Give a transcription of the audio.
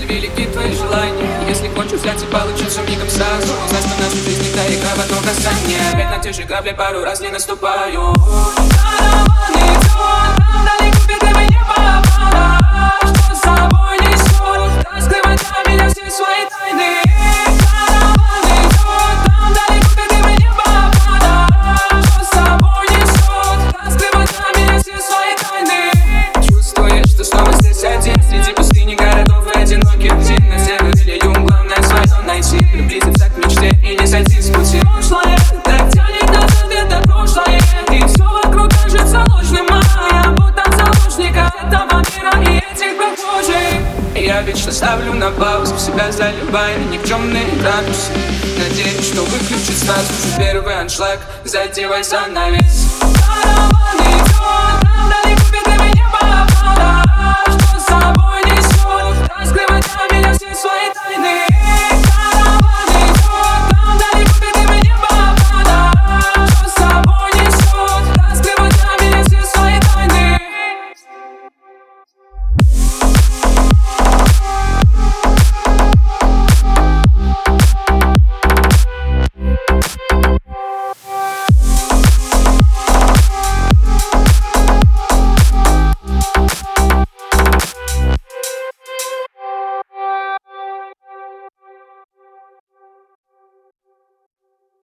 велики твои желания. Если хочешь взять и получить все мигом сразу, знай, что наша жизнь это игра в одно касание. Опять на те же грабли пару раз не наступаю. Караван идет, там далеко беды не попадешь. Что с собой несет, раскрывать для меня все свои тайны. Караван идет, там далеко беды не попадешь. Что с собой несет, раскрывать для меня все свои тайны. Чувствуешь, что снова здесь один среди пустыни городов и одиноких птиц. На севере юг, главное свое найти, приблизиться к мечте и не сойти с пути. Прошлое так тянет назад, это прошлое, и все вокруг кажется ложным. А я будто заложника этого мира и этих прохожих. Я вечно ставлю на паузу, себя заливая никчемные градусы. Надеюсь, что выключит сразу же первый аншлаг, задевай занавес. Караван идет,